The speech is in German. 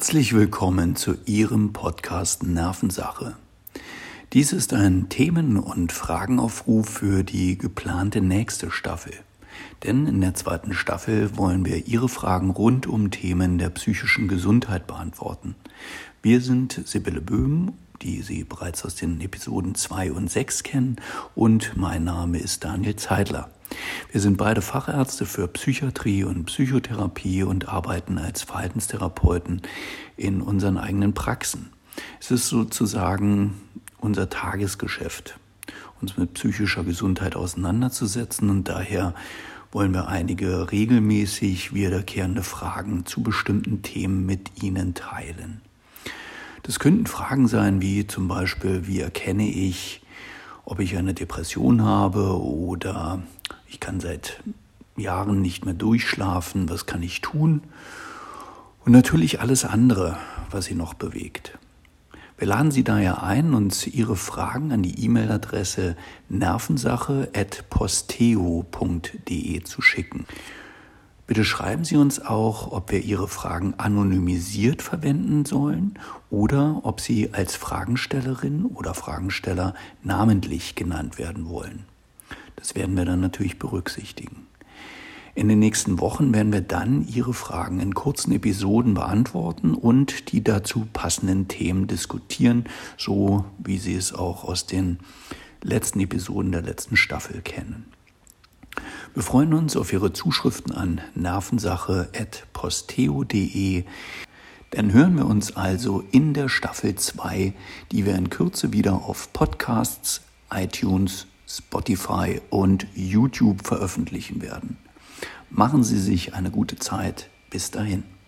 Herzlich willkommen zu Ihrem Podcast Nervensache. Dies ist ein Themen- und Fragenaufruf für die geplante nächste Staffel. Denn in der zweiten Staffel wollen wir Ihre Fragen rund um Themen der psychischen Gesundheit beantworten. Wir sind Sibylle Böhm, die Sie bereits aus den Episoden 2 und 6 kennen, und mein Name ist Daniel Zeidler. Wir sind beide Fachärzte für Psychiatrie und Psychotherapie und arbeiten als Verhaltenstherapeuten in unseren eigenen Praxen. Es ist sozusagen unser Tagesgeschäft, uns mit psychischer Gesundheit auseinanderzusetzen, und daher wollen wir einige regelmäßig wiederkehrende Fragen zu bestimmten Themen mit Ihnen teilen. Das könnten Fragen sein wie zum Beispiel, wie erkenne ich, ob ich eine Depression habe, oder ich kann seit Jahren nicht mehr durchschlafen, was kann ich tun? Und natürlich alles andere, was Sie noch bewegt. Wir laden Sie daher ein, uns Ihre Fragen an die E-Mail-Adresse nervensache@posteo.de zu schicken. Bitte schreiben Sie uns auch, ob wir Ihre Fragen anonymisiert verwenden sollen oder ob Sie als Fragenstellerin oder Fragensteller namentlich genannt werden wollen. Das werden wir dann natürlich berücksichtigen. In den nächsten Wochen werden wir dann Ihre Fragen in kurzen Episoden beantworten und die dazu passenden Themen diskutieren, so wie Sie es auch aus den letzten Episoden der letzten Staffel kennen. Wir freuen uns auf Ihre Zuschriften an nervensache@posteo.de. Dann hören wir uns also in der Staffel 2, die wir in Kürze wieder auf Podcasts, iTunes, Spotify und YouTube veröffentlichen werden. Machen Sie sich eine gute Zeit. Bis dahin.